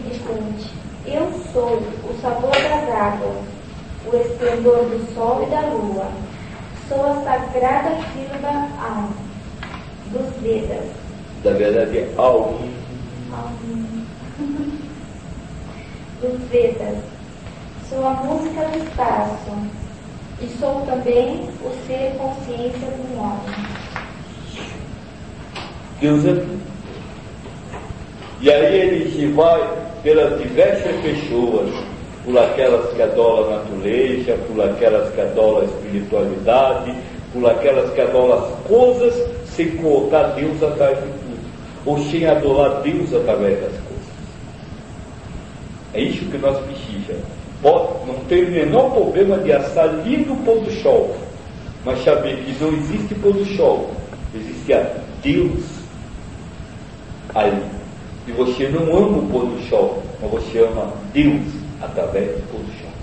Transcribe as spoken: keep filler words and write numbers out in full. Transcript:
distante. Eu sou o sabor das águas, o esplendor do sol e da lua. Sou a sagrada sílaba Aum, dos Vedas. Da verdade é Aum. Aum. Dos Vedas. Sou a música do espaço. E sou também o ser consciência do homem. Deus é tudo. E aí ele se vai pelas diversas pessoas, por aquelas que adoram a natureza, por aquelas que adoram a espiritualidade, por aquelas que adoram as coisas, sem colocar Deus atrás de tudo, ou sem adorar Deus através das coisas. É isso que nós precisamos. Pode, não tem o menor problema de assar lindo pôr do sol, mas saber que não existe pôr do sol, existe a Deus ali. E você não ama o pôr do sol, mas você ama Deus através do pôr do sol.